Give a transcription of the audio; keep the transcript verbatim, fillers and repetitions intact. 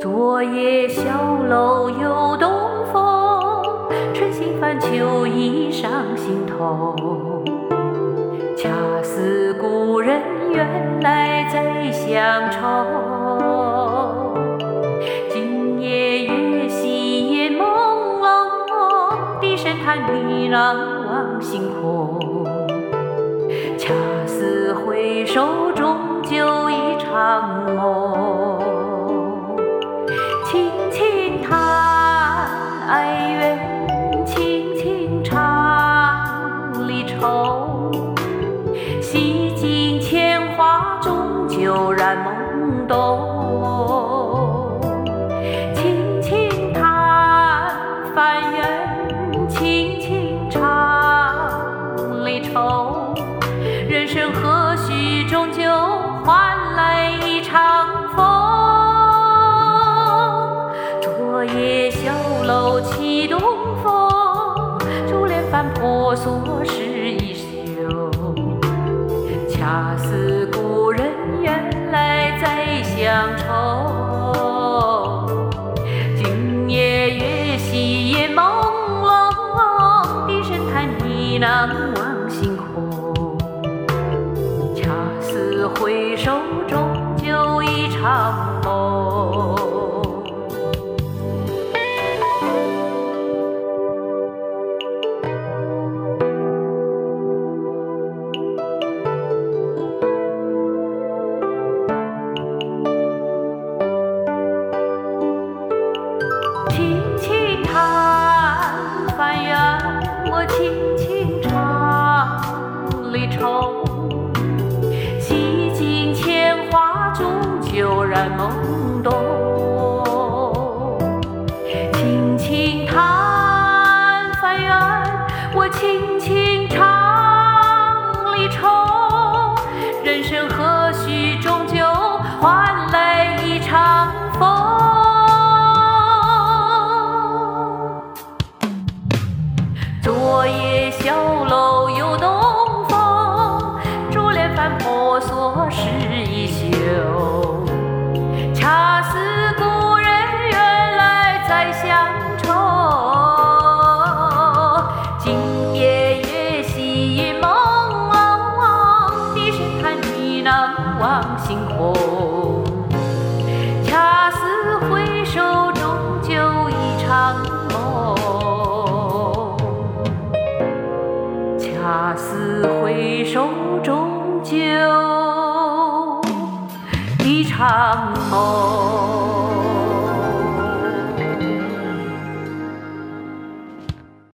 昨夜小楼又东风，春心泛秋意上心头。恰似故人远来再相愁。今夜月稀烟朦胧，低声叹呢喃望星空。恰似回首终究一场梦。轻轻叹哀怨，轻轻唱离愁。洗尽铅华，终究染懵懂。轻轻叹翻缘，轻轻唱离愁。人生何须终究换来一场风。昨夜小楼起东风，珠帘翻婆娑湿衣袖。恰似故人远来再相愁。今夜月稀烟朦胧，低声叹呢喃望星空。恰似回首终究一场梦。轻轻叹翻缘，我轻轻唱离愁。洗尽铅华，终究染懵懂。轻轻叹翻缘，我轻轻唱离愁。人生何须终究换来一场风。昨夜小楼又东风，珠帘翻婆娑湿衣袖。恰似故人远来再相愁。今夜月稀烟朦胧，低声叹呢喃望星空。恰似回首终究一场梦。恰似回首终究一场梦。